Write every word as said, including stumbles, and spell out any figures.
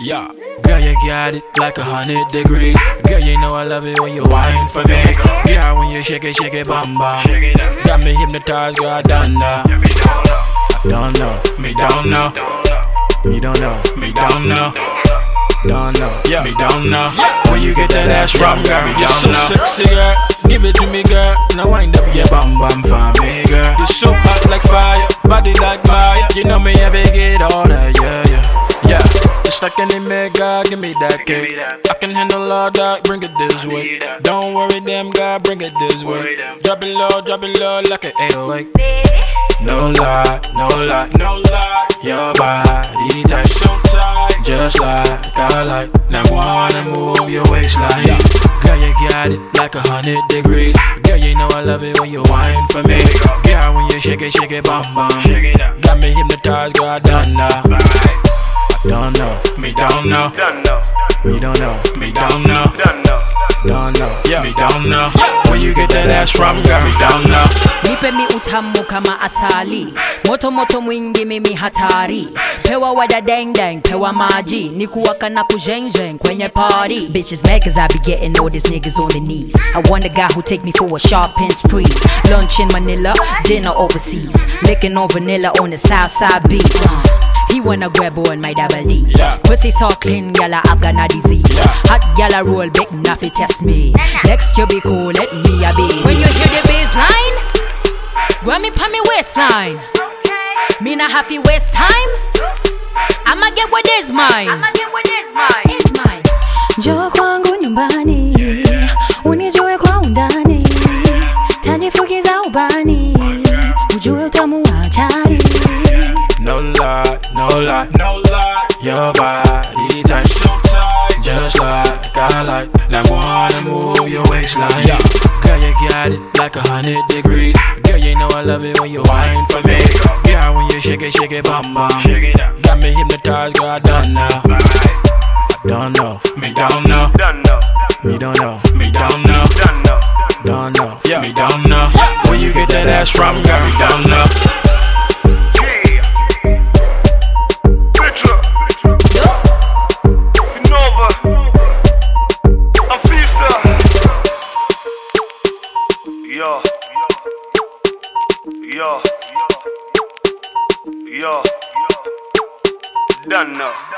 Yeah, girl, you got it like a hundred degrees. Girl, you know I love it when you whine for me. Girl, when you shake it, shake it, bam bam. Got me hypnotized, girl, I don't know. I don't know, me don't know. Me don't know, me don't know. Don't know, yeah, me don't know. Where you get that ass from, girl, me don't know. You're so sexy, girl, give it to me, girl. Now wind up your bam bam for me, girl. You're so hot like fire, body like fire. You know me ever get all that, yeah, yeah. Yeah, just like any mega, give me that cake. I can handle all that, bring it this way. Don't worry, damn God, bring it this way. Drop it low, drop it low like an eight oh eight. No lie, no lie, no lie. Your body tight, so tight, just like I like. Now wanna move your waistline. Girl, you got it like a hundred degrees. Girl, you know I love it when you whine for me. Girl, when you shake it, shake it, bam bam. Got me hypnotized, girl, I don't know. Don't know, me don't know. Me don't know, me don't know. Don't know, yeah, me don't know. Where you get that ass from, girl, me don't know. Nipe mi utamu kama asali, moto moto mwingi mimi hatari. Pewa wada dang dang, pewa maji, nikuwaka na kujenjeng kwenye party. Bitches mad cause I be getting all these niggas on the knees. I want a guy who take me for a shopping spree. Lunch in Manila, dinner overseas. Licking on vanilla on the south side beach. uh. He wanna grab on my double D's. Yeah. Pussy so clean, gyal I've got no disease. Yeah. Hot gyal a roll big, nothing test me. Next you be cool, let me a be. When you hear the bassline, grab me pa me waistline. Me not happy waste time. I'ma get what is mine. I'ma get what is mine. Is mine. Njoo kwangu nyumbani, unijue kwa undani. Tanifukiza ubani, ujue utamu wa hatari. No lie, no lie, no lie. Your body tight, so tight, just like I like. Now wanna move your waistline. Yeah. Girl, you got it like a hundred degrees. Girl, you know I love it when you whine for me. Girl, when you shake it, shake it, bam bam. Got me hypnotized, girl, I don't know. I don't know, me don't know. Me don't know, me don't know. Don't know, yeah, me don't know. Where you get that ass from, girl, me don't know. Yo, yo, yo, done now.